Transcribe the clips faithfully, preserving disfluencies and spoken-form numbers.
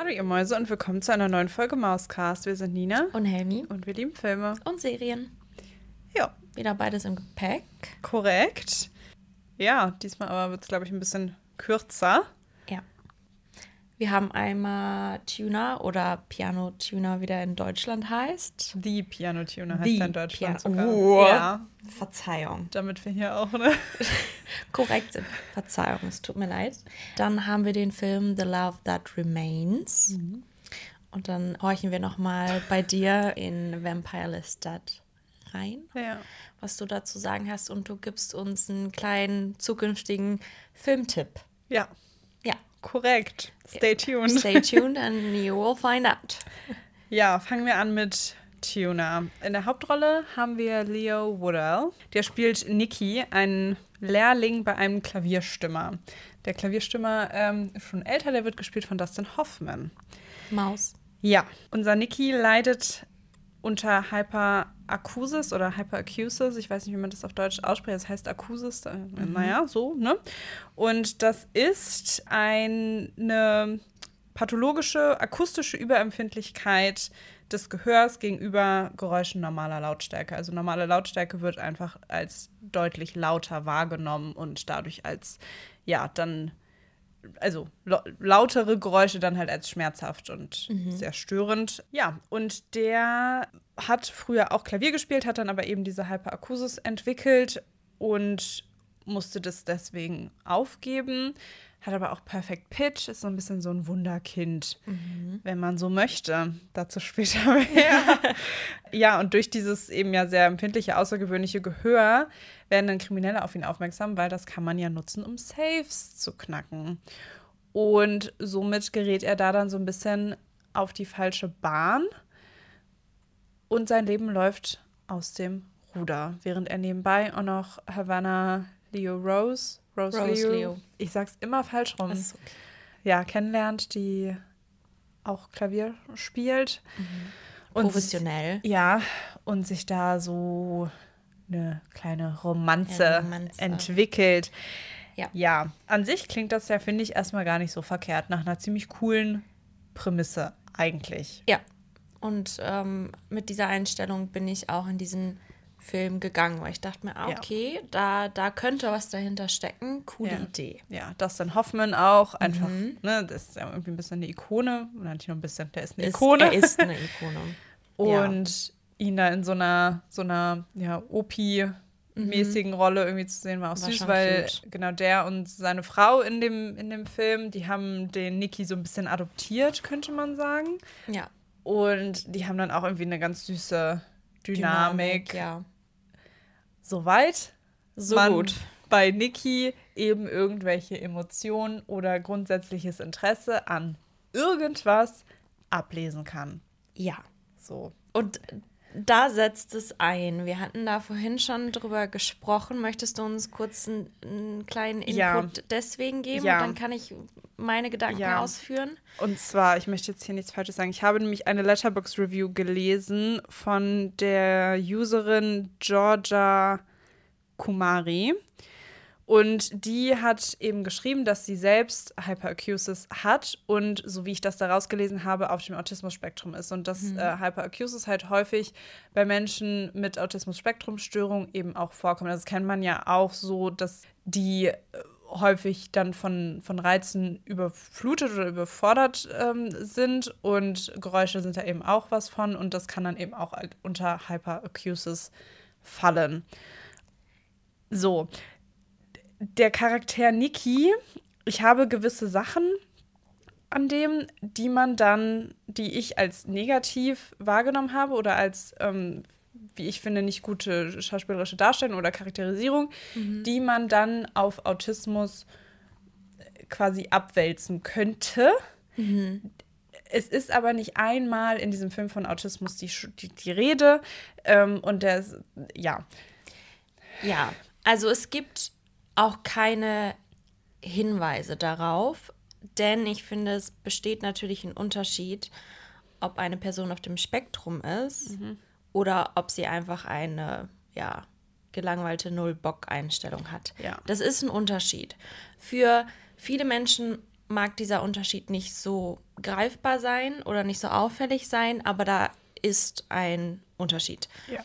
Hallo ihr Mäuse und willkommen zu einer neuen Folge Mauscast. Wir sind Nina und Helmi und wir lieben Filme und Serien. Ja. Wieder beides im Gepäck. Korrekt. Ja, diesmal aber wird es, glaube ich, ein bisschen kürzer. Ja. Wir haben einmal Tuner oder Piano Tuner, wie der in Deutschland heißt. Die Piano Tuner heißt Die er in Deutschland Piano- sogar. Oh. Ja, Verzeihung. damit wir hier auch, ne? Korrekt sind. Verzeihung, es tut mir leid. Dann haben wir den Film The Love That Remains. Mhm. Und dann horchen wir nochmal bei dir in Vampire Lestat rein, Ja. was du dazu sagen hast. Und du gibst uns einen kleinen zukünftigen Filmtipp. Ja. Ja. Korrekt. Stay tuned. Stay tuned and you will find out. Ja, fangen wir an mit Tuner. In der Hauptrolle haben wir Leo Woodall. Der spielt Nicky, einen Lehrling bei einem Klavierstimmer. Der Klavierstimmer ähm, ist schon älter, der wird gespielt von Dustin Hoffman. Maus. Ja, unser Nicky leidet unter Hyperacusis oder Hyperacusis. Ich weiß nicht, wie man das auf Deutsch ausspricht. Das heißt Akusis. Äh, mhm. Naja, so, ne? Und das ist eine pathologische, akustische Überempfindlichkeit des Gehörs gegenüber Geräuschen normaler Lautstärke. Also normale Lautstärke wird einfach als deutlich lauter wahrgenommen und dadurch als, ja, dann, also lo- lautere Geräusche dann halt als schmerzhaft und mhm. sehr störend. Ja, und der hat früher auch Klavier gespielt, hat dann aber eben diese Hyperacusis entwickelt und musste das deswegen aufgeben. Hat aber auch Perfect Pitch, ist so ein bisschen so ein Wunderkind, mhm. wenn man so möchte. Dazu später mehr. Ja, und durch dieses eben ja sehr empfindliche, außergewöhnliche Gehör werden dann Kriminelle auf ihn aufmerksam, weil das kann man ja nutzen, um Safes zu knacken. Und somit gerät er da dann so ein bisschen auf die falsche Bahn und sein Leben läuft aus dem Ruder, während er nebenbei auch noch Havana Leo Rose Rose, Rose Leo. Leo. Ich sag's immer falsch rum. Okay. Ja, kennenlernt, die auch Klavier spielt. Mhm. Und professionell. Sich, ja, und sich da so eine kleine Romanze, ja, Romanze. entwickelt. Ja. Ja, an sich klingt das ja, finde ich, erstmal gar nicht so verkehrt. Nach einer ziemlich coolen Prämisse eigentlich. Ja, und ähm, mit dieser Einstellung bin ich auch in diesen Film gegangen, weil ich dachte mir, ah, okay, ja. da, da könnte was dahinter stecken. Coole ja. Idee. Ja, Dustin Hoffman auch. Einfach, mhm. ne, das ist ja irgendwie ein bisschen eine Ikone. Oder nicht nur ein bisschen, der ist eine ist, Ikone. Er ist eine Ikone. Und ja. ihn da in so einer, so einer ja, O P-mäßigen mhm. Rolle irgendwie zu sehen, war auch war süß, weil cute. Genau der und seine Frau in dem, in dem Film, die haben den Nicky so ein bisschen adoptiert, könnte man sagen. Ja. Und die haben dann auch irgendwie eine ganz süße Dynamik. Dynamik ja. Soweit so man gut. Bei Nicky eben irgendwelche Emotionen oder grundsätzliches Interesse an irgendwas ablesen kann. Ja. So. Und da setzt es ein. Wir hatten da vorhin schon drüber gesprochen. Möchtest du uns kurz einen, einen kleinen Input ja. deswegen geben? Ja. Und dann kann ich meine Gedanken ja. ausführen. Und zwar, ich möchte jetzt hier nichts Falsches sagen. Ich habe nämlich eine Letterboxd-Review gelesen von der Userin Georgia Kumari. Und die hat eben geschrieben, dass sie selbst Hyperacusis hat und, so wie ich das da rausgelesen habe, auf dem Autismus-Spektrum ist. Und dass mhm. äh, Hyperacusis halt häufig bei Menschen mit Autismus-Spektrum-Störung eben auch vorkommt. Das kennt man ja auch so, dass die äh, häufig dann von, von Reizen überflutet oder überfordert ähm, sind. Und Geräusche sind da eben auch was von. Und das kann dann eben auch unter Hyperacusis fallen. So. Der Charakter Nicky, ich habe gewisse Sachen an dem, die man dann, die ich als negativ wahrgenommen habe oder als, ähm, wie ich finde, nicht gute schauspielerische Darstellung oder Charakterisierung, mhm. die man dann auf Autismus quasi abwälzen könnte. Mhm. Es ist aber nicht einmal in diesem Film von Autismus die, die, die Rede. Ähm, und der ist, ja. Ja, also es gibt auch keine Hinweise darauf, denn ich finde, es besteht natürlich ein Unterschied, ob eine Person auf dem Spektrum ist mhm. oder ob sie einfach eine, ja, gelangweilte Null-Bock-Einstellung hat. Ja. Das ist ein Unterschied. Für viele Menschen mag dieser Unterschied nicht so greifbar sein oder nicht so auffällig sein, aber da ist ein Unterschied. Ja.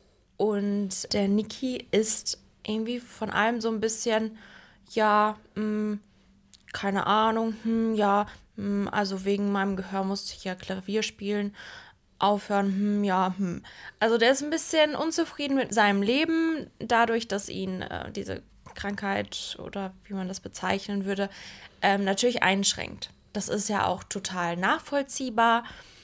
Und der Nicky ist irgendwie von allem so ein bisschen, ja, mh, keine Ahnung, hm, ja, mh, also wegen meinem Gehör musste ich ja Klavier spielen, aufhören, hm, ja, hm. Also der ist ein bisschen unzufrieden mit seinem Leben, dadurch, dass ihn äh, diese Krankheit oder wie man das bezeichnen würde, ähm, natürlich einschränkt. Das ist ja auch total nachvollziehbar,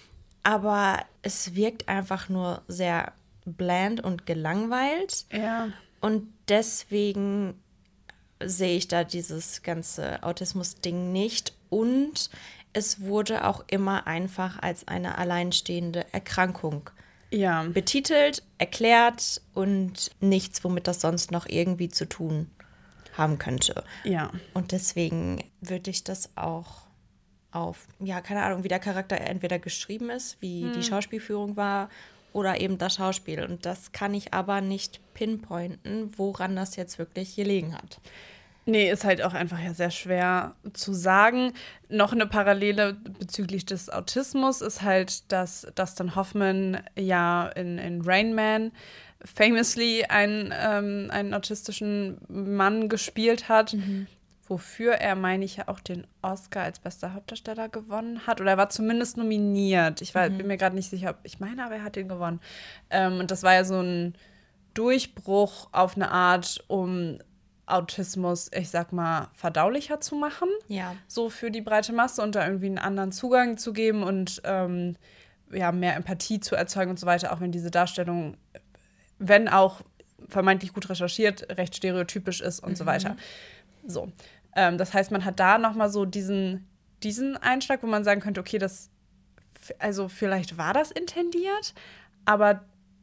aber es wirkt einfach nur sehr bland und gelangweilt. Ja. Und deswegen sehe ich da dieses ganze Autismus-Ding nicht. Und es wurde auch immer einfach als eine alleinstehende Erkrankung Ja. betitelt, erklärt und nichts, womit das sonst noch irgendwie zu tun haben könnte. Ja. Und deswegen würde ich das auch auf, ja, keine Ahnung, wie der Charakter entweder geschrieben ist, wie hm. die Schauspielführung war oder eben das Schauspiel. Und das kann ich aber nicht pinpointen, woran das jetzt wirklich gelegen hat. Nee, ist halt auch einfach ja sehr schwer zu sagen. Noch eine Parallele bezüglich des Autismus ist halt, dass Dustin Hoffman ja in, in Rain Man famously einen, ähm, einen autistischen Mann gespielt hat, mhm. wofür er, meine ich, ja auch den Oscar als bester Hauptdarsteller gewonnen hat. Oder er war zumindest nominiert. Ich war, mhm. bin mir gerade nicht sicher, ob ich meine, aber er hat den gewonnen. Ähm, und das war ja so ein Durchbruch auf eine Art, um Autismus, ich sag mal, verdaulicher zu machen. Ja. So für die breite Masse und da irgendwie einen anderen Zugang zu geben und ähm, ja, mehr Empathie zu erzeugen und so weiter, auch wenn diese Darstellung, wenn auch vermeintlich gut recherchiert, recht stereotypisch ist und mhm. so weiter. So. Ähm, das heißt, man hat da nochmal so diesen, diesen Einschlag, wo man sagen könnte, okay, das, also vielleicht war das intendiert, aber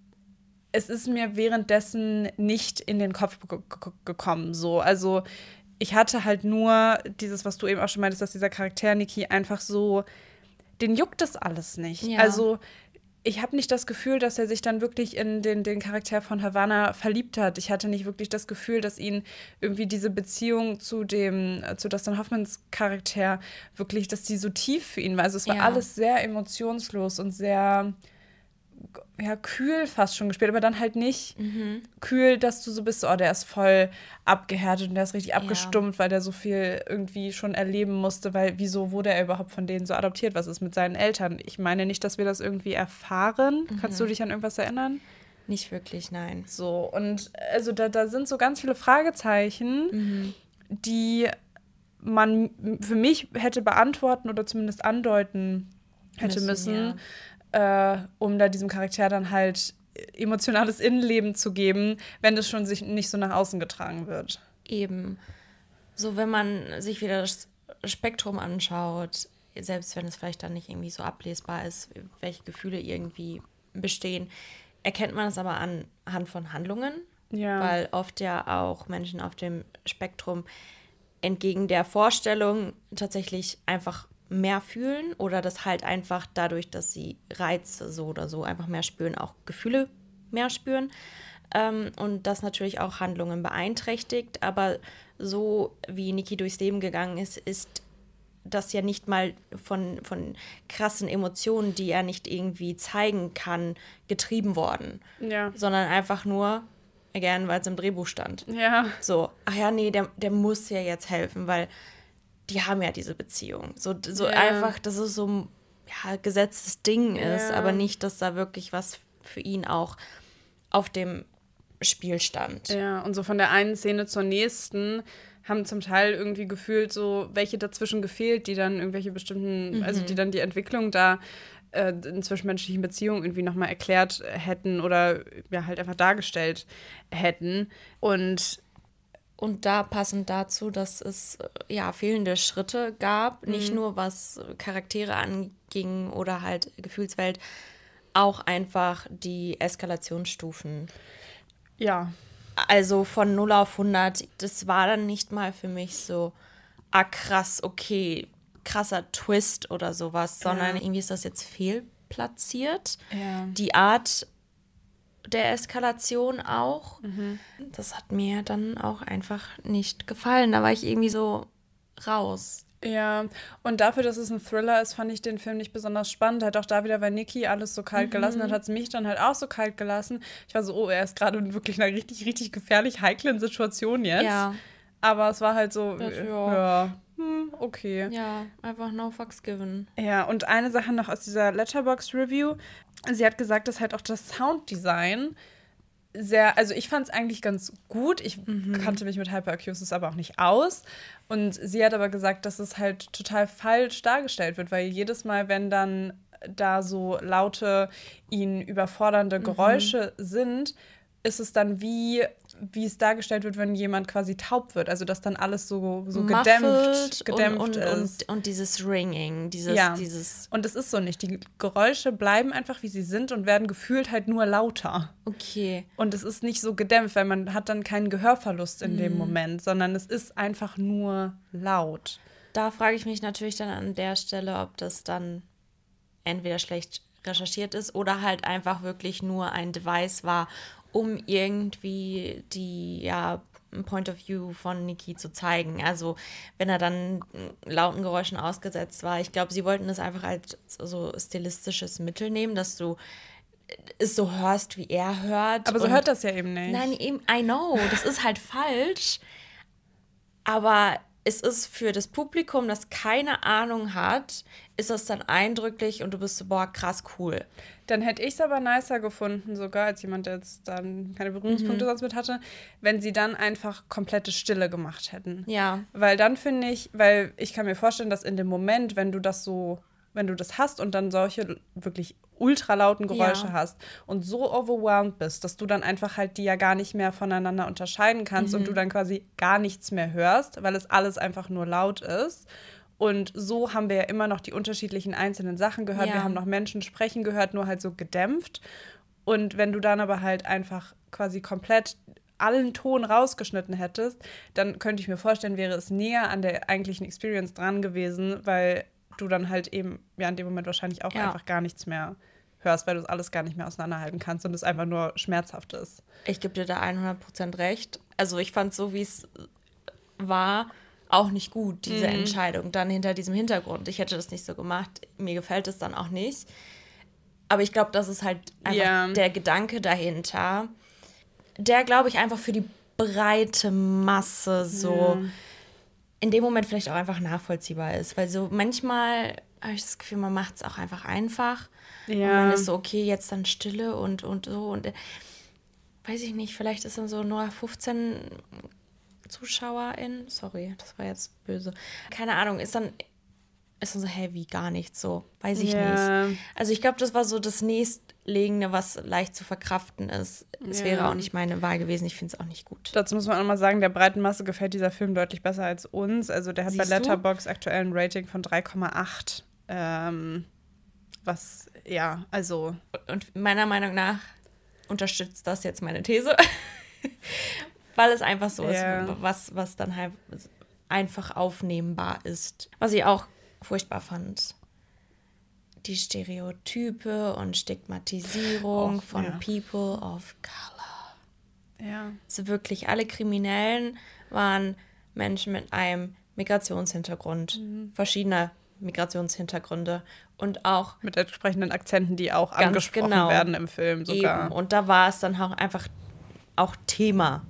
es ist mir währenddessen nicht in den Kopf ge- ge- gekommen. So. Also ich hatte halt nur dieses, was du eben auch schon meintest, dass dieser Charakter Nicky einfach so, den juckt das alles nicht. Ja. Also ich habe nicht das Gefühl, dass er sich dann wirklich in den, den Charakter von Havana verliebt hat. Ich hatte nicht wirklich das Gefühl, dass ihn irgendwie diese Beziehung zu dem, zu Dustin Hoffmans Charakter wirklich, dass die so tief für ihn war. Also es war ja. alles sehr emotionslos und sehr ja, kühl fast schon gespielt, aber dann halt nicht mhm. kühl, dass du so bist, oh, der ist voll abgehärtet und der ist richtig abgestumpft, ja. weil der so viel irgendwie schon erleben musste, weil wieso wurde er überhaupt von denen so adoptiert? Was ist mit seinen Eltern? Ich meine nicht, dass wir das irgendwie erfahren. Mhm. Kannst du dich an irgendwas erinnern? Nicht wirklich, nein. So, und also da, da sind so ganz viele Fragezeichen, mhm. die man für mich hätte beantworten oder zumindest andeuten hätte müssen, müssen ja. äh, um da diesem Charakter dann halt emotionales Innenleben zu geben, wenn es schon sich nicht so nach außen getragen wird. Eben. So, wenn man sich wieder das Spektrum anschaut, selbst wenn es vielleicht dann nicht irgendwie so ablesbar ist, welche Gefühle irgendwie bestehen, erkennt man es aber anhand von Handlungen, ja. weil oft ja auch Menschen auf dem Spektrum entgegen der Vorstellung tatsächlich einfach mehr fühlen oder das halt einfach dadurch, dass sie Reize so oder so einfach mehr spüren, auch Gefühle mehr spüren ähm, und das natürlich auch Handlungen beeinträchtigt, aber so wie Nicky durchs Leben gegangen ist, ist das ja nicht mal von, von krassen Emotionen, die er nicht irgendwie zeigen kann, getrieben worden, ja. sondern einfach nur, again, weil es im Drehbuch stand. Ja. So, ach ja, nee, der, der muss ja jetzt helfen, weil die haben ja diese Beziehung. So, so ja. einfach, dass es so ein ja, gesetztes Ding ist, ja. aber nicht, dass da wirklich was für ihn auch auf dem Spiel stand. Ja, und so von der einen Szene zur nächsten haben zum Teil irgendwie gefühlt so welche dazwischen gefehlt, die dann irgendwelche bestimmten, mhm. also die dann die Entwicklung da äh, in zwischenmenschlichen Beziehungen irgendwie nochmal erklärt hätten oder ja halt einfach dargestellt hätten. Und Und da passend dazu, dass es ja fehlende Schritte gab, mhm. nicht nur was Charaktere anging oder halt Gefühlswelt, auch einfach die Eskalationsstufen. Ja. Also von null auf hundert, das war dann nicht mal für mich so, ah krass, okay, krasser Twist oder sowas, sondern ja. irgendwie ist das jetzt fehlplatziert. Ja. Die Art der Eskalation auch. Mhm. Das hat mir dann auch einfach nicht gefallen. Da war ich irgendwie so raus. Ja, und dafür, dass es ein Thriller ist, fand ich den Film nicht besonders spannend. Halt auch da wieder, weil Nikki alles so kalt gelassen hat, hat es mich dann halt auch so kalt gelassen. Ich war so, oh, er ist gerade in wirklich einer richtig, richtig gefährlich heiklen Situation jetzt. Ja. Aber es war halt so, Das, äh, ja. ja, hm, okay. Ja, einfach no fucks given. Ja, und eine Sache noch aus dieser Letterboxd-Review. Sie hat gesagt, dass halt auch das Sounddesign sehr, also ich fand es eigentlich ganz gut. Ich mhm. kannte mich mit Hyperacusis aber auch nicht aus. Und sie hat aber gesagt, dass es halt total falsch dargestellt wird, weil jedes Mal, wenn dann da so laute, ihn überfordernde Geräusche mhm. sind, ist es dann wie, wie es dargestellt wird, wenn jemand quasi taub wird. Also, dass dann alles so, so gedämpft, gedämpft und, und, ist. Und, und dieses Ringing, dieses, ja. dieses. Und es ist so nicht. Die Geräusche bleiben einfach, wie sie sind und werden gefühlt halt nur lauter. Okay. Und es ist nicht so gedämpft, weil man hat dann keinen Gehörverlust in mm. dem Moment, sondern es ist einfach nur laut. Da frage ich mich natürlich dann an der Stelle, ob das dann entweder schlecht recherchiert ist oder halt einfach wirklich nur ein Device war, um irgendwie die, ja, Point of View von Nikki zu zeigen. Also, wenn er dann lauten Geräuschen ausgesetzt war. Ich glaube, sie wollten das einfach als so stilistisches Mittel nehmen, dass du es so hörst, wie er hört. Aber so hört das ja eben nicht. Nein, eben, I know, das ist halt falsch. Aber es ist für das Publikum, das keine Ahnung hat, ist das dann eindrücklich und du bist so, boah, krass, cool. Dann hätte ich es aber nicer gefunden, sogar als jemand, der jetzt dann keine Berührungspunkte mhm. sonst mit hatte, wenn sie dann einfach komplette Stille gemacht hätten. Ja. Weil dann finde ich, weil ich kann mir vorstellen, dass in dem Moment, wenn du das so, wenn du das hast und dann solche wirklich ultralauten Geräusche ja. hast und so overwhelmed bist, dass du dann einfach halt die ja gar nicht mehr voneinander unterscheiden kannst mhm. und du dann quasi gar nichts mehr hörst, weil es alles einfach nur laut ist. Und so haben wir ja immer noch die unterschiedlichen einzelnen Sachen gehört. Ja. Wir haben noch Menschen sprechen gehört, nur halt so gedämpft. Und wenn du dann aber halt einfach quasi komplett allen Ton rausgeschnitten hättest, dann könnte ich mir vorstellen, wäre es näher an der eigentlichen Experience dran gewesen, weil du dann halt eben ja in dem Moment wahrscheinlich auch ja. einfach gar nichts mehr hörst, weil du es alles gar nicht mehr auseinanderhalten kannst und es einfach nur schmerzhaft ist. Ich gebe dir da hundert Prozent recht. Also ich fand so, wie es war, auch nicht gut, diese mhm. Entscheidung dann hinter diesem Hintergrund. Ich hätte das nicht so gemacht. Mir gefällt es dann auch nicht. Aber ich glaube, das ist halt einfach ja. der Gedanke dahinter, der, glaube ich, einfach für die breite Masse so ja. in dem Moment vielleicht auch einfach nachvollziehbar ist. Weil so manchmal habe ich das Gefühl, man macht es auch einfach einfach. Ja. Und man ist so, okay, jetzt dann Stille und, und so. Und äh, weiß ich nicht, vielleicht ist dann so nur fünfzehn ZuschauerInnen, sorry, das war jetzt böse. Keine Ahnung, ist dann, ist dann so heavy, gar nichts so. Weiß ich yeah. nicht. Also ich glaube, das war so das nächstlegende, was leicht zu verkraften ist. Es yeah. wäre auch nicht meine Wahl gewesen. Ich finde es auch nicht gut. Dazu muss man auch mal sagen, der breiten Masse gefällt dieser Film deutlich besser als uns. Also der hat Siehst bei Letterboxd aktuell ein Rating von drei Komma acht. Ähm, was, ja, also. Und meiner Meinung nach unterstützt das jetzt meine These. Weil es einfach so yeah. ist, was, was dann halt einfach aufnehmbar ist. Was ich auch furchtbar fand. Die Stereotype und Stigmatisierung Och, von ja. People of Color. Ja. Also wirklich, alle Kriminellen waren Menschen mit einem Migrationshintergrund. Mhm. Verschiedene Migrationshintergründe. Und auch mit entsprechenden Akzenten, die auch angesprochen genau. werden im Film sogar. Eben. Und da war es dann auch einfach auch Thema,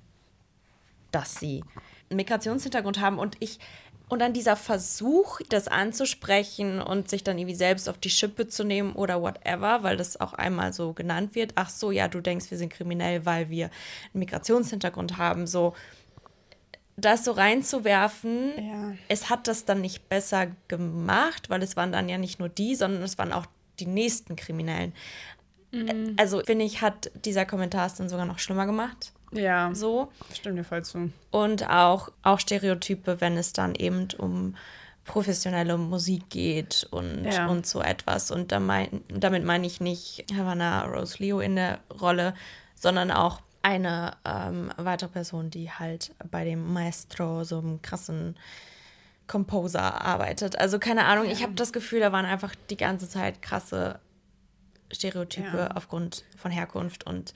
dass sie einen Migrationshintergrund haben und ich und dann dieser Versuch, das anzusprechen und sich dann irgendwie selbst auf die Schippe zu nehmen oder whatever, weil das auch einmal so genannt wird. Ach so, ja, du denkst, wir sind kriminell, weil wir einen Migrationshintergrund haben. So, das so reinzuwerfen, ja. es hat das dann nicht besser gemacht, weil es waren dann ja nicht nur die, sondern es waren auch die nächsten Kriminellen. Mhm. Also, finde ich, hat dieser Kommentar es dann sogar noch schlimmer gemacht. Ja, so. Stimmt dir voll zu. Und auch, auch Stereotype, wenn es dann eben um professionelle Musik geht und, ja. und so etwas. Und da mein, damit meine ich nicht Havana Rose Leo in der Rolle, sondern auch eine ähm, weitere Person, die halt bei dem Maestro, so einem krassen Composer, arbeitet. Also keine Ahnung, ja. ich habe das Gefühl, da waren einfach die ganze Zeit krasse Stereotype ja. aufgrund von Herkunft und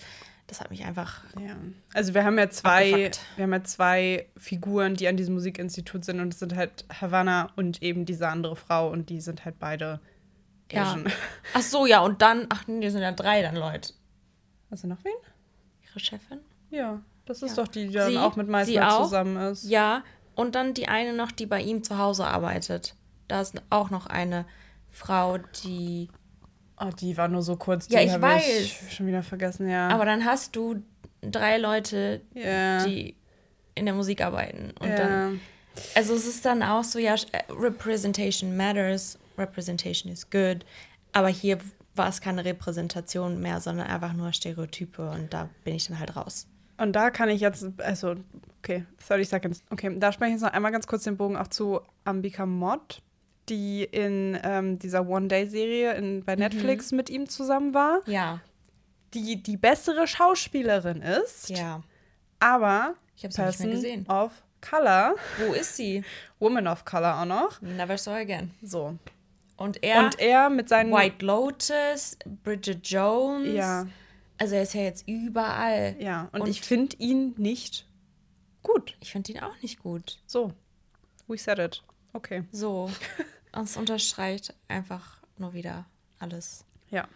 Das hat mich einfach. Ja. Also wir haben ja zwei, Abgefuckt. wir haben ja zwei Figuren, die an diesem Musikinstitut sind und es sind halt Havana und eben diese andere Frau und die sind halt beide Ja. Asian. Ach so, ja, und dann, ach nee, die sind ja drei dann Leute. Hast du noch wen? Ihre Chefin? Ja, das ist Ja. doch die, die dann Sie- auch mit sie Meissner auch? zusammen ist. Ja, und dann die eine noch, die bei ihm zu Hause arbeitet. Da ist auch noch eine Frau, die. Oh, die war nur so kurz, die Ja, ich habe weiß. ich schon wieder vergessen, ja. Aber dann hast du drei Leute, ja. die in der Musik arbeiten. Und ja. dann. Also es ist dann auch so, ja, Representation matters, Representation is good. Aber hier war es keine Repräsentation mehr, sondern einfach nur Stereotype. Und da bin ich dann halt raus. Und da kann ich jetzt, also, okay, thirty seconds. Okay, da spreche ich jetzt noch einmal ganz kurz den Bogen auch zu Ambika Mott, die in ähm, dieser One-Day-Serie in- bei Netflix mit ihm zusammen war, Ja. die die bessere Schauspielerin ist, Ja. aber Ich habe sie nicht mehr Person gesehen. of Color, Wo ist sie? Woman of Color auch noch. Never saw again. So. Und er, Und er mit seinen... White Lotus, Bridget Jones. Ja, Also er ist ja jetzt überall. ja. Und, Und- ich finde ihn nicht gut. Ich finde ihn auch nicht gut. So, we said it. Okay. So. Und es unterstreicht einfach nur wieder alles. Ja.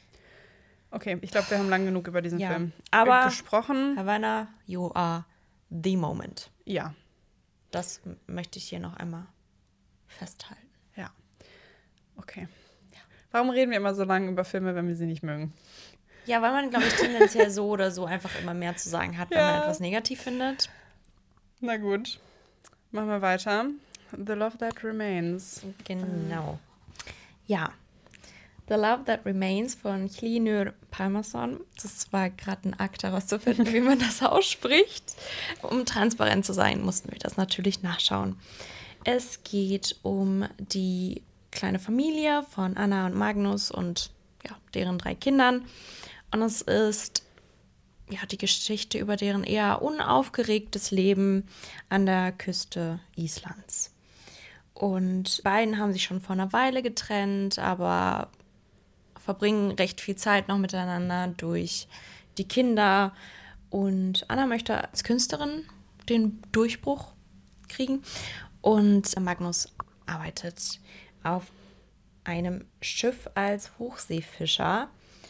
Okay, ich glaube, wir haben lang genug über diesen Ja, Film aber- gesprochen. Havana, you are the moment. Ja, Das m- möchte ich hier noch einmal festhalten. ja. Okay. Warum reden wir immer so lange über Filme, wenn wir sie nicht mögen? Ja, weil man, glaube ich, tendenziell so oder so einfach immer mehr zu sagen hat, wenn Ja. man etwas negativ findet. Na gut, machen wir weiter. The Love That Remains. Genau. Ja. The Love That Remains von Hlynur Pálmason. Das war gerade ein Akt herauszufinden, wie man das ausspricht. Um transparent zu sein, mussten wir das natürlich nachschauen. Es geht um die kleine Familie von Anna und Magnus und ja, deren drei Kindern. Und es ist ja die Geschichte über deren eher unaufgeregtes Leben an der Küste Islands. Und beiden haben sich schon vor einer Weile getrennt, aber verbringen recht viel Zeit noch miteinander durch die Kinder. Und Anna möchte als Künstlerin den Durchbruch kriegen. Und Magnus arbeitet auf einem Schiff als Hochseefischer.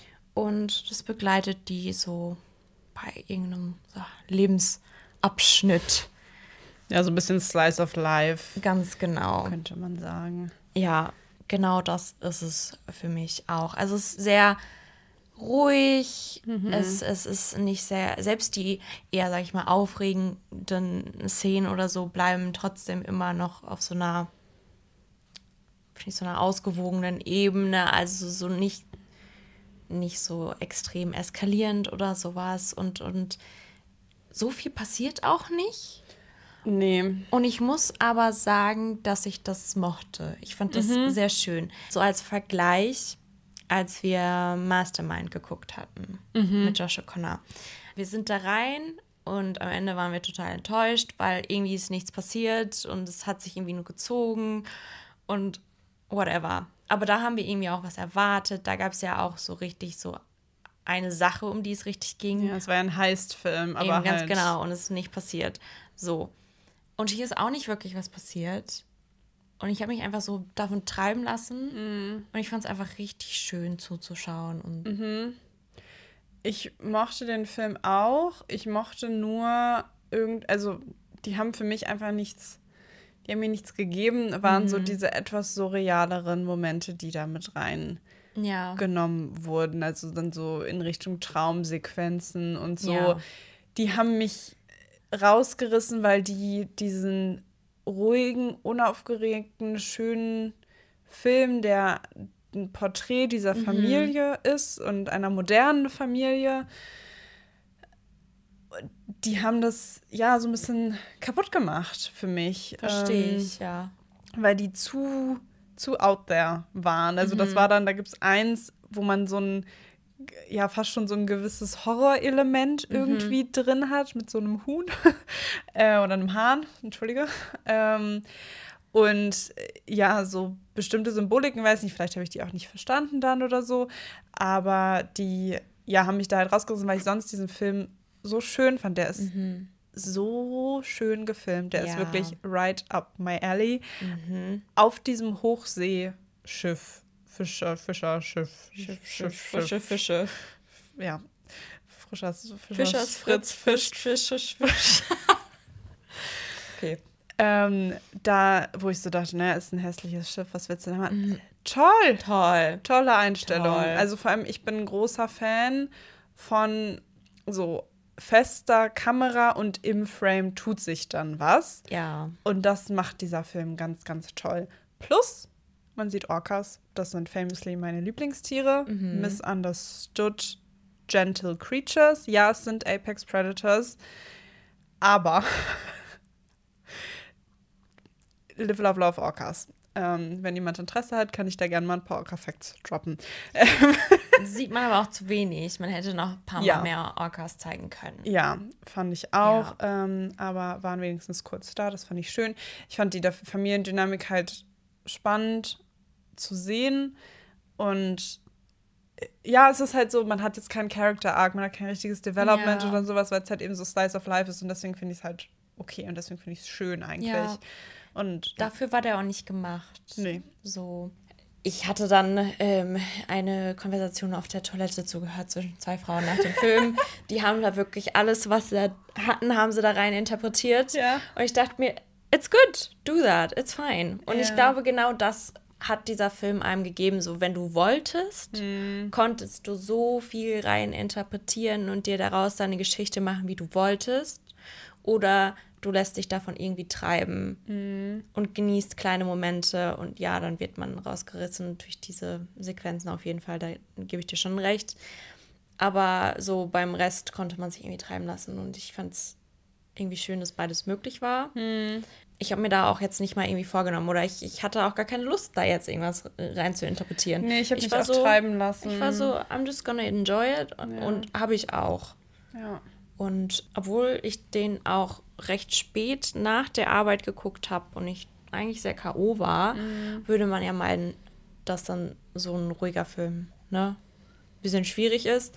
Und das begleitet die so bei irgendeinem so Lebensabschnitt. Ja, so ein bisschen Slice of Life, Ganz genau. könnte man sagen. Ja, genau das ist es für mich auch. Also es ist sehr ruhig, es, es ist nicht sehr, selbst die eher, sag ich mal, aufregenden Szenen oder so bleiben trotzdem immer noch auf so einer, finde ich, so einer ausgewogenen Ebene, also so nicht, nicht so extrem eskalierend oder sowas und, und so viel passiert auch nicht. Nee. Und ich muss aber sagen, dass ich das mochte. Ich fand das sehr schön. So als Vergleich, als wir Mastermind geguckt hatten mit Josh O'Connor. Wir sind da rein und am Ende waren wir total enttäuscht, weil irgendwie ist nichts passiert und es hat sich irgendwie nur gezogen und whatever. Aber da haben wir irgendwie auch was erwartet. Da gab es ja auch so richtig so eine Sache, um die es richtig ging. Ja, es war ja ein Heist-Film, aber Eben, halt... ganz genau. Und es ist nicht passiert. So. Und hier ist auch nicht wirklich was passiert. Und ich habe mich einfach so davon treiben lassen. Mhm. Und ich fand es einfach richtig schön zuzuschauen. Und Ich mochte den Film auch. Ich mochte nur irgend, also die haben für mich einfach nichts, die haben mir nichts gegeben, waren so diese etwas surrealeren Momente, die da mit reingenommen ja. wurden. Also dann so in Richtung Traumsequenzen und so. Ja. Die haben mich rausgerissen, weil die diesen ruhigen, unaufgeregten, schönen Film, der ein Porträt dieser Familie ist und einer modernen Familie, die haben das ja so ein bisschen kaputt gemacht für mich. Verstehe Ähm, ich, ja. Weil die zu, zu out there waren. Also das war dann, da gibt es eins, wo man so ein, ja, fast schon so ein gewisses Horrorelement irgendwie drin hat, mit so einem Huhn äh, oder einem Hahn, entschuldige. Ähm, und äh, ja, so bestimmte Symboliken, weiß nicht, vielleicht habe ich die auch nicht verstanden dann oder so, aber die ja, haben mich da halt rausgerissen, weil ich sonst diesen Film so schön fand. Der ist Mhm. so schön gefilmt. Der Ja. ist wirklich right up my alley. Mhm. Auf diesem Hochseeschiff. Fischer, Fischer, Schiff. Schiff, Schiff, frische Fische. Ja. Frischers, Fischers Fritz fischt, Fisch, Fisch, Fisch. Okay. Ähm, da, wo ich so dachte, naja, ist ein hässliches Schiff, was willst du denn machen? Mhm. Toll! Toll. Tolle Einstellung. Toll. Also vor allem, ich bin ein großer Fan von so fester Kamera und im Frame tut sich dann was. Ja. Und das macht dieser Film ganz, ganz toll. Plus, man sieht Orcas. Das sind famously meine Lieblingstiere. Mhm. Misunderstood gentle creatures. Ja, es sind Apex Predators. Aber live, love, love Orcas. Ähm, wenn jemand Interesse hat, kann ich da gerne mal ein paar Orca-Facts droppen. Sieht man aber auch zu wenig. Man hätte noch ein paar Ja. Mal mehr Orcas zeigen können. Ja, fand ich auch. Ähm, aber waren wenigstens kurz da. Das fand ich schön. Ich fand die der Familiendynamik halt spannend zu sehen. Und äh, ja, es ist halt so, man hat jetzt keinen Character-Arc, man hat kein richtiges Development Ja. oder sowas, weil es halt eben so Slice of Life ist. Und deswegen finde ich es halt okay. Und deswegen finde ich es schön eigentlich. Ja. Und Dafür war der auch nicht gemacht. Nee. So. Ich hatte dann ähm, eine Konversation auf der Toilette zugehört zwischen zwei Frauen nach dem Film. Die haben da wirklich alles, was sie da hatten, haben sie da rein interpretiert. Ja. Und ich dachte mir, it's good, do that, it's fine. Und Ja. ich glaube, genau das hat dieser Film einem gegeben. So, wenn du wolltest, Mhm. konntest du so viel rein interpretieren und dir daraus deine Geschichte machen, wie du wolltest. Oder du lässt dich davon irgendwie treiben Mhm. und genießt kleine Momente. Und ja, dann wird man rausgerissen durch diese Sequenzen auf jeden Fall. Da gebe ich dir schon recht. Aber so beim Rest konnte man sich irgendwie treiben lassen. Und ich fand es irgendwie schön, dass beides möglich war. Mhm. Ich habe mir da auch jetzt nicht mal irgendwie vorgenommen. Oder ich, ich hatte auch gar keine Lust, da jetzt irgendwas rein zu interpretieren. Nee, ich habe mich war auch so, treiben lassen. Ich war so, I'm just gonna enjoy it. Und, Ja. und habe ich auch. Ja. Und obwohl ich den auch recht spät nach der Arbeit geguckt habe und ich eigentlich sehr K O war, Mhm. würde man ja meinen, dass dann so ein ruhiger Film, ne, ein bisschen schwierig ist.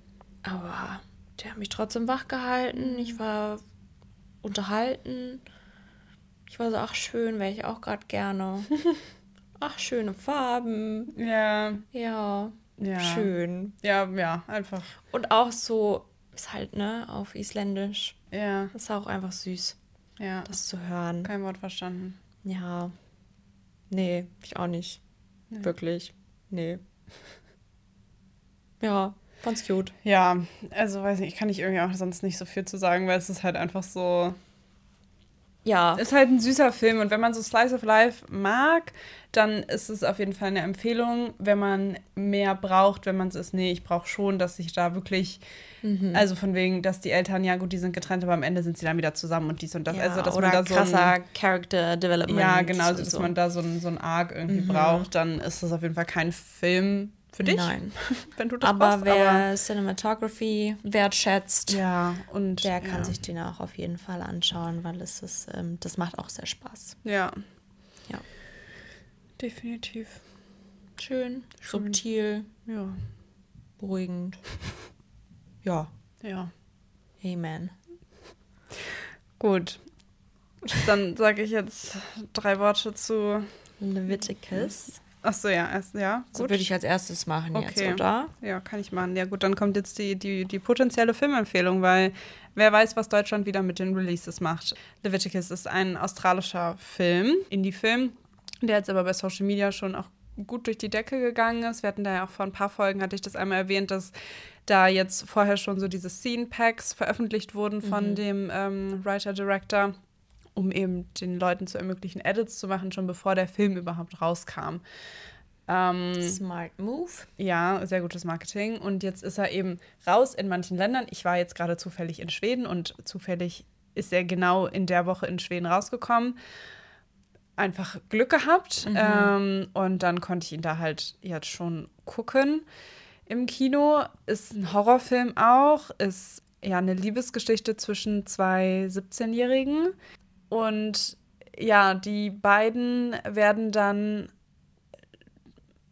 Aber der hat mich trotzdem wach gehalten. Ich war unterhalten. Ich war so, ach schön, wäre ich auch gerade gerne. Ach, schöne Farben. Ja. Ja, Ja. schön. Ja, ja, einfach. Und auch so, ist halt, ne, auf Isländisch. Ja. Das ist auch einfach süß, Ja. das zu hören. Kein Wort verstanden. Ja. Nee, ich auch nicht. Nee. Wirklich. Nee. Ja, fand's gut. Ja, also weiß nicht, ich kann nicht irgendwie auch sonst nicht so viel zu sagen, weil es ist halt einfach so. Ja. Ist halt ein süßer Film und wenn man so Slice of Life mag, dann ist es auf jeden Fall eine Empfehlung. Wenn man mehr braucht, wenn man so ist, nee, ich brauche schon, dass sich da wirklich, Mhm. also von wegen, dass die Eltern, ja gut, die sind getrennt, aber am Ende sind sie dann wieder zusammen und dies und das. ja, also, dass oder man da so krasser ein, Character Development. ja, genau, und dass so. man da so ein, so ein Arc irgendwie Mhm. braucht, dann ist das auf jeden Fall kein Film für dich, Nein. wenn du das Aber brauchst. wer Cinematography wertschätzt, ja, und der kann ja. sich den auch auf jeden Fall anschauen, weil es ist, ähm, das macht auch sehr Spaß. Ja. Ja. Definitiv. Schön, Schön. subtil, Ja. beruhigend. Ja, Ja. amen. Gut. Dann sage ich jetzt drei Worte zu. Leviticus. Ach so, ja, erst, ja. So Gut. würde ich als erstes machen jetzt, Okay. oder? Ja, kann ich machen. Ja, gut, dann kommt jetzt die, die, die potenzielle Filmempfehlung, weil wer weiß, was Deutschland wieder mit den Releases macht. Leviticus ist ein australischer Film, Indie-Film, der jetzt aber bei Social Media schon auch gut durch die Decke gegangen ist. Wir hatten da ja auch vor ein paar Folgen, hatte ich das einmal erwähnt, dass da jetzt vorher schon so diese Scene-Packs veröffentlicht wurden von Mhm. dem ähm, Writer-Director, um eben den Leuten zu ermöglichen, Edits zu machen, schon bevor der Film überhaupt rauskam. Ähm, Smart Move. ja, sehr gutes Marketing. Und jetzt ist er eben raus in manchen Ländern. Ich war jetzt gerade zufällig in Schweden und zufällig ist er genau in der Woche in Schweden rausgekommen. Einfach Glück gehabt. Mhm. Ähm, und dann konnte ich ihn da halt jetzt schon gucken im Kino. Ist ein Horrorfilm auch. Ist ja eine Liebesgeschichte zwischen zwei siebzehnjährigen. Und ja, die beiden werden dann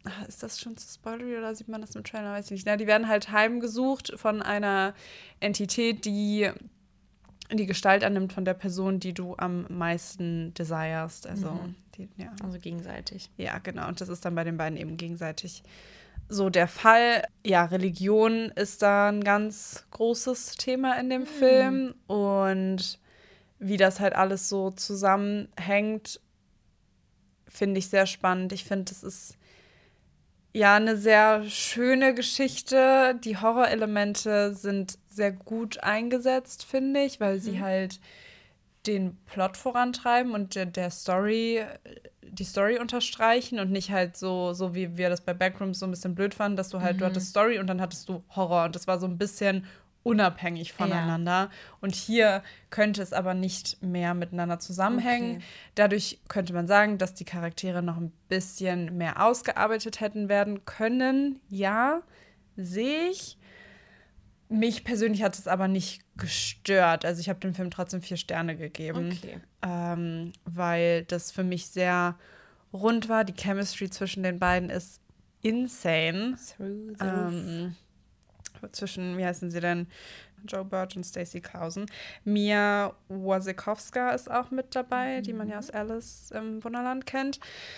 ist das schon zu spoilery oder sieht man das im Trailer? Weiß ich nicht. Na, die werden halt heimgesucht von einer Entität, die die Gestalt annimmt von der Person, die du am meisten desirest. Also, Mhm. die, ja. Also gegenseitig. Ja, genau. Und das ist dann bei den beiden eben gegenseitig so der Fall. Ja, Religion ist da ein ganz großes Thema in dem Mhm. Film. Und wie das halt alles so zusammenhängt, finde ich sehr spannend. Ich finde, es ist ja eine sehr schöne Geschichte. Die Horrorelemente sind sehr gut eingesetzt, finde ich, weil sie Mhm. halt den Plot vorantreiben und der, der Story, die Story unterstreichen und nicht halt so, so wie wir das bei Backrooms so ein bisschen blöd fanden, dass du halt, du Mhm. hattest Story und dann hattest du Horror und das war so ein bisschen unabhängig voneinander. Und hier könnte es aber nicht mehr miteinander zusammenhängen. Okay. Dadurch könnte man sagen, dass die Charaktere noch ein bisschen mehr ausgearbeitet hätten werden können. Ja, sehe ich. Mich persönlich hat es aber nicht gestört. Also ich habe dem Film trotzdem vier Sterne gegeben, Okay. ähm, weil das für mich sehr rund war. Die Chemistry zwischen den beiden ist insane. Through the roof. Ähm, zwischen, wie heißen sie denn? Joe Birch und Stacey Clausen. Mia Wasikowska ist auch mit dabei, die man ja aus Alice im Wunderland kennt.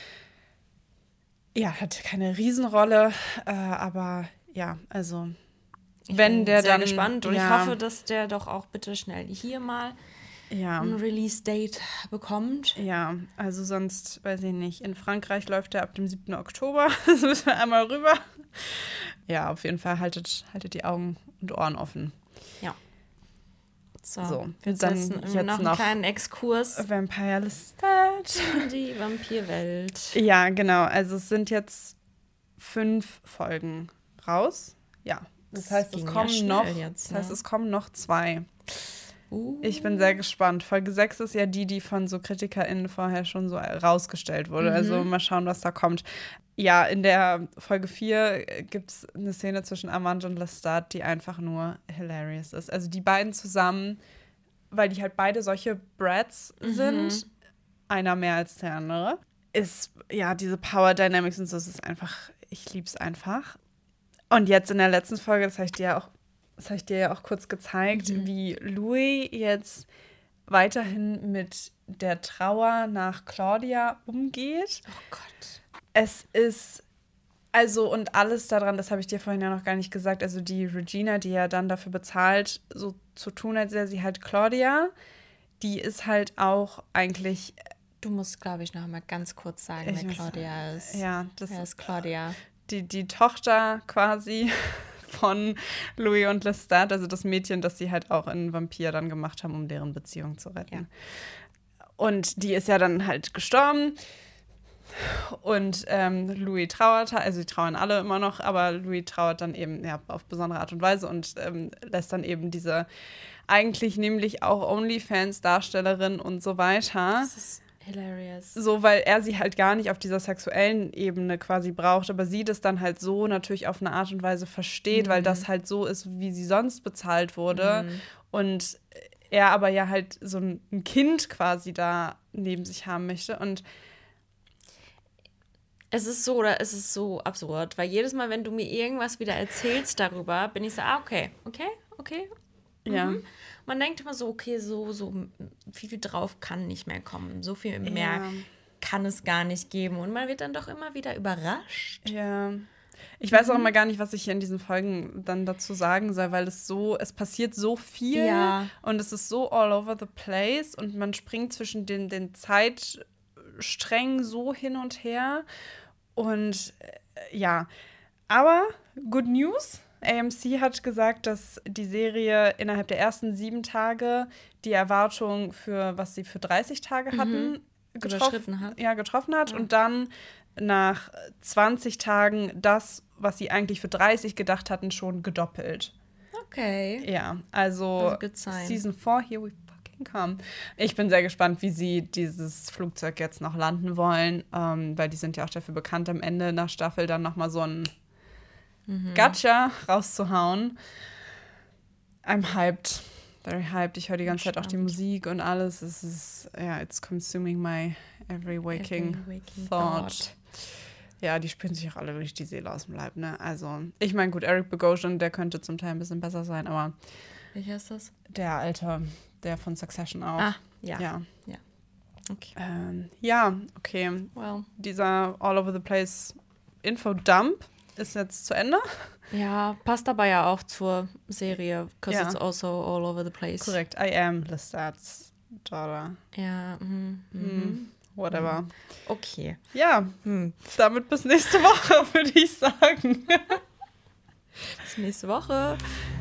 Ja, hat keine Riesenrolle, äh, aber ja, also Ich wenn bin der sehr dann gespannt und ja, ich hoffe, dass der doch auch bitte schnell hier mal ja, ein Release-Date bekommt. ja, also sonst weiß ich nicht. In Frankreich läuft der ab dem siebten Oktober. Das müssen wir einmal rüber. Ja, auf jeden Fall haltet, haltet die Augen und Ohren offen. Ja. So, So, wir dann setzen jetzt noch einen noch kleinen Exkurs Vampire Lestat. in die Vampirwelt. Ja, genau. Also es sind jetzt fünf Folgen raus. Ja, das Das heißt, es ging ja kommen schnell noch, jetzt, das heißt, ne? es kommen noch zwei. Uh. Ich bin sehr gespannt. Folge sechs ist ja die, die von so KritikerInnen vorher schon so rausgestellt wurde. Mhm. Also mal schauen, was da kommt. Ja, in der Folge vier gibt es eine Szene zwischen Armand und Lestat, die einfach nur hilarious ist. Also die beiden zusammen, weil die halt beide solche Brats Mhm. sind, einer mehr als der andere, ist, ja, diese Power Dynamics und so, es ist einfach, ich lieb's einfach. Und jetzt in der letzten Folge, das habe ich dir ja auch, das habe ich dir ja auch kurz gezeigt, Mhm. wie Louis jetzt weiterhin mit der Trauer nach Claudia umgeht. Oh Gott. Es ist, also, und alles daran, das habe ich dir vorhin ja noch gar nicht gesagt, also die Regina, die ja dann dafür bezahlt, so zu tun, als wäre sie halt Claudia, die ist halt auch eigentlich, Du musst, glaube ich, noch mal ganz kurz sagen, Ich wer muss- Claudia ist. ja, das Wer ist Claudia? die, die Tochter quasi von Louis und Lestat, also das Mädchen, das sie halt auch in Vampir dann gemacht haben, um deren Beziehung zu retten. Und die ist ja dann halt gestorben. Und ähm, Louis trauert, also die trauern alle immer noch, aber Louis trauert dann eben ja, auf besondere Art und Weise und ähm, lässt dann eben diese eigentlich nämlich auch OnlyFans-Darstellerin und so weiter. Das ist hilarious. So, weil er sie halt gar nicht auf dieser sexuellen Ebene quasi braucht, aber sie das dann halt so natürlich auf eine Art und Weise versteht, Mhm. weil das halt so ist, wie sie sonst bezahlt wurde. Mhm. Und er aber ja halt so ein ein Kind quasi da neben sich haben möchte. Und Es ist so oder es ist so absurd, weil jedes Mal, wenn du mir irgendwas wieder erzählst darüber, bin ich so, ah, okay, okay, okay. ja, Mhm. Man denkt immer so, okay, so, so viel drauf kann nicht mehr kommen. So viel mehr ja, kann es gar nicht geben. Und man wird dann doch immer wieder überrascht. ja. Ich weiß auch immer gar nicht, was ich hier in diesen Folgen dann dazu sagen soll, weil es so, es passiert so viel Ja. und es ist so all over the place und man springt zwischen den, den Zeitsträngen so hin und her. Und äh, ja, aber good news. A M C hat gesagt, dass die Serie innerhalb der ersten sieben Tage die Erwartung für, was sie für dreißig Tage hatten, getroffen Überschritten hat. Ja, getroffen hat. Ja. Und dann nach zwanzig Tagen das, was sie eigentlich für dreißig gedacht hatten, schon gedoppelt. Okay. Ja, also Also good sign. Season four, here we fucking come. Ich bin sehr gespannt, wie sie dieses Flugzeug jetzt noch landen wollen, ähm, weil die sind ja auch dafür bekannt, am Ende einer Staffel dann noch mal so ein Mhm. Gotcha rauszuhauen. I'm hyped. Very hyped. Ich höre die ganze Zeit auch die Spannend. Musik und alles. Es ist, ja, it's consuming my every waking, Every waking thought. thought. Ja, die spielen sich auch alle wirklich die Seele aus dem Leib, ne? Also, ich meine, gut, Eric Bogosian, der könnte zum Teil ein bisschen besser sein, aber Welcher ist das? der Alte, der von Succession auch. Ah, ja. Ja, Ja. Okay. ähm, ja okay. Well. Dieser All Over the Place Info-Dump ist jetzt zu Ende. Ja, passt aber ja auch zur Serie, because Ja. it's also all over the place. Korrekt, I am Lestat's daughter. Ja, mhm. Mhm. Hm, whatever. Okay. Ja, Hm. damit bis nächste Woche, würde ich sagen. Bis nächste Woche.